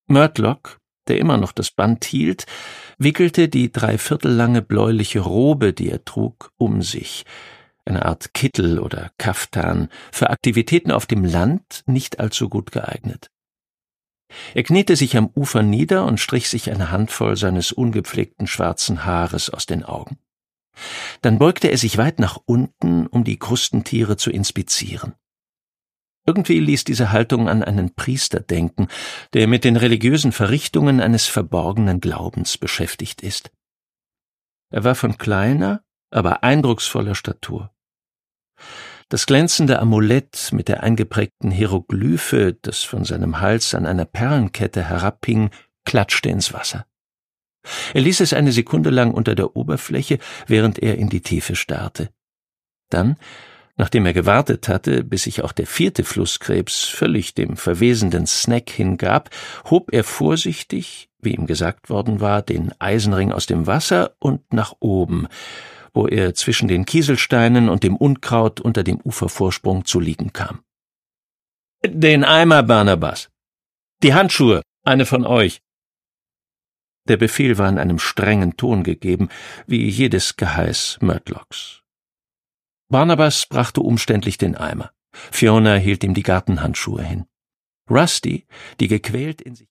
Murtlock, der immer noch das Band hielt, wickelte die dreiviertellange bläuliche Robe, die er trug, um sich, eine Art Kittel oder Kaftan, für Aktivitäten auf dem Land nicht allzu gut geeignet. Er kniete sich am Ufer nieder und strich sich eine Handvoll seines ungepflegten schwarzen Haares aus den Augen. Dann beugte er sich weit nach unten, um die Krustentiere zu inspizieren. Irgendwie ließ diese Haltung an einen Priester denken, der mit den religiösen Verrichtungen eines verborgenen Glaubens beschäftigt ist. Er war von kleiner, aber eindrucksvoller Statur. Das glänzende Amulett mit der eingeprägten Hieroglyphe, das von seinem Hals an einer Perlenkette herabhing, klatschte ins Wasser. Er ließ es eine Sekunde lang unter der Oberfläche, während er in die Tiefe starrte. Dann, nachdem er gewartet hatte, bis sich auch der 4. Flusskrebs völlig dem verwesenden Snack hingab, hob er vorsichtig, wie ihm gesagt worden war, den Eisenring aus dem Wasser und nach oben, wo er zwischen den Kieselsteinen und dem Unkraut unter dem Ufervorsprung zu liegen kam. »Den Eimer, Barnabas! Die Handschuhe, eine von euch!« Der Befehl war in einem strengen Ton gegeben, wie jedes Geheiß Murtlocks. Barnabas brachte umständlich den Eimer. Fiona hielt ihm die Gartenhandschuhe hin. Rusty, die gequält in sich